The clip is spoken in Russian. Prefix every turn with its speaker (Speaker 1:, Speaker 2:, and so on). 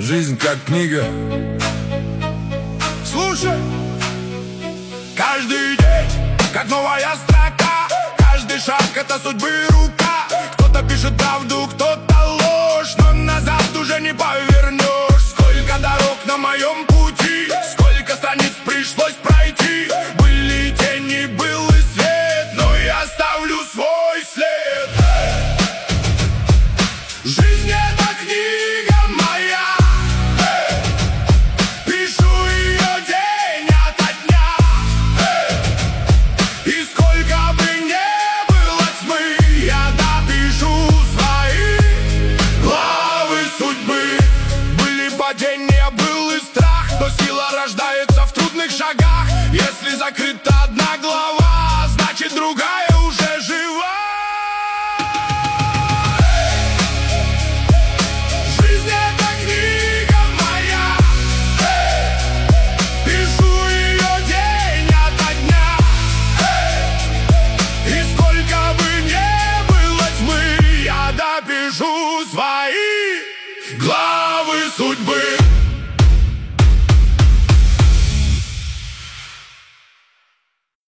Speaker 1: жизнь как книга.
Speaker 2: Слушай, каждый день, как новая строка, каждый шаг — это судьбы рука. Кто-то пишет правду, кто-то ложь, но назад уже не повернешь. Сколько дорог на моем пути, сколько страниц пришлось пройти. Были тени, был и свет, но я оставлю свой след. Жизнь — это книга моя, пишу ее день ото дня. И сколько бы не было тьмы, я допишу свои главы судьбы. Были падения, был и страх, но сила рождается в трудных шагах. Если закрыта одна глава, значит другая уже жива. Жизнь — это книга моя, пишу ее день ото дня. И сколько бы не было тьмы, я допишу свои главы судьбы.